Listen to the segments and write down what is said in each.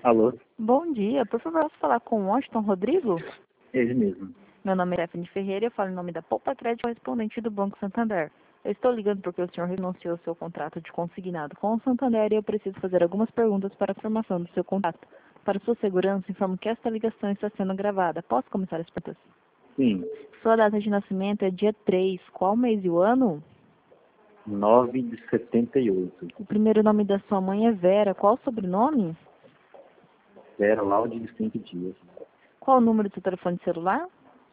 Alô? Bom dia, por favor, posso falar com o Washington Rodrigo? Ele mesmo. Meu nome é Stephanie Ferreira e eu falo em nome da Poupa Crédito, correspondente do Banco Santander. Eu estou ligando porque o senhor renunciou ao seu contrato de consignado com o Santander e eu preciso fazer algumas perguntas para a formação do seu contrato. Para sua segurança, informo que esta ligação está sendo gravada. Posso começar as perguntas? Sim. Sua data de nascimento é dia 3. Qual mês e o ano? 9 de 78. O primeiro nome da sua mãe é Vera. Qual o sobrenome? Vera Laude de 5 dias. Qual o número do seu telefone celular?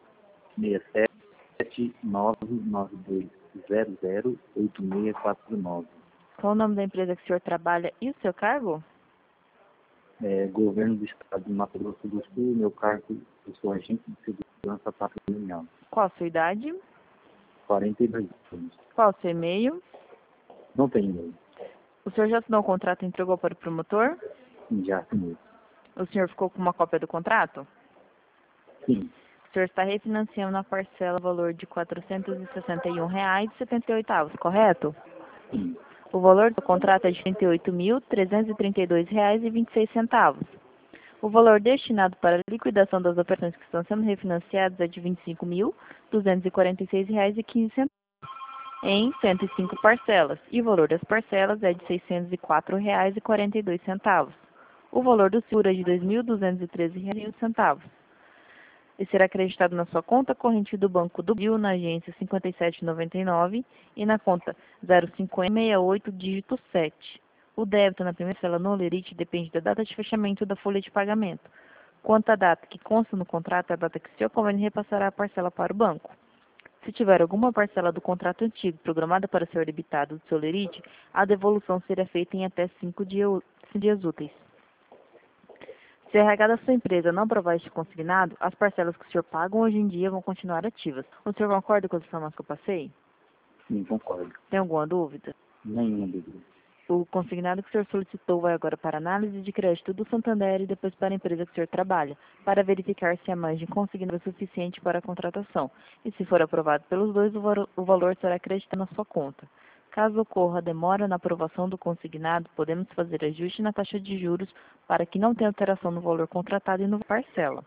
67992008649. Qual o nome da empresa que o senhor trabalha e o seu cargo? Governo do Estado de Mato Grosso do Sul, meu cargo, eu sou agente de segurança patrimonial. Qual a sua idade? 42 anos. Qual o seu e-mail? Não tem e-mail. O senhor já assinou o contrato e entregou para o promotor? Já assinei. O senhor ficou com uma cópia do contrato? Sim. O senhor está refinanciando a parcela valor de R$ 461,78, correto? Sim. O valor do contrato é de R$ 38.332,26. O valor destinado para a liquidação das operações que estão sendo refinanciadas é de R$ 25.246,15 em 105 parcelas, e o valor das parcelas é de R$ 604,42. O valor do seguro é de R$ 2.213,01 e será acreditado na sua conta corrente do Banco do Brasil, na agência 5799 e na conta 0568, dígito 7. O débito na primeira parcela no Lerite depende da data de fechamento da folha de pagamento. Quanto à data que consta no contrato, é a data que o senhor convênio repassará a parcela para o banco. Se tiver alguma parcela do contrato antigo programada para ser debitada do seu Lerite, a devolução será feita em até 5 dias úteis. Se a RH da sua empresa não aprovar este consignado, as parcelas que o senhor paga hoje em dia vão continuar ativas. O senhor concorda com as informações que eu passei? Sim, concordo. Tem alguma dúvida? Nenhuma dúvida. O consignado que o senhor solicitou vai agora para análise de crédito do Santander e depois para a empresa que o senhor trabalha, para verificar se a margem consignada é suficiente para a contratação. E se for aprovado pelos dois, o valor será acreditado na sua conta. Caso ocorra demora na aprovação do consignado, podemos fazer ajuste na taxa de juros para que não tenha alteração no valor contratado e no parcela.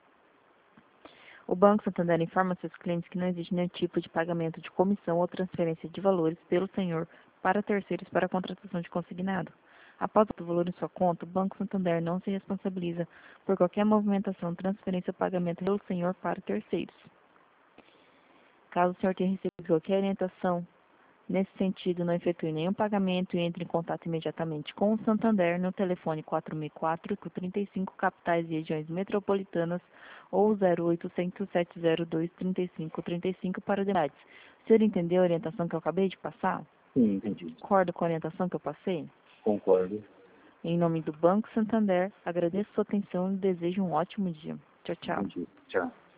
O Banco Santander informa seus clientes que não existe nenhum tipo de pagamento de comissão ou transferência de valores pelo senhor para terceiros para a contratação de consignado. Após o valor em sua conta, o Banco Santander não se responsabiliza por qualquer movimentação, transferência ou pagamento pelo senhor para terceiros. Caso o senhor tenha recebido qualquer orientação nesse sentido, não efetue nenhum pagamento e entre em contato imediatamente com o Santander no telefone 4004-35, capitais e regiões metropolitanas, ou 0800 702 3535 para demais. O senhor entendeu a orientação que eu acabei de passar? Sim, entendi. Concorda com a orientação que eu passei? Concordo. Em nome do Banco Santander, agradeço sua atenção e desejo um ótimo dia. Tchau, tchau. Entendi. Tchau.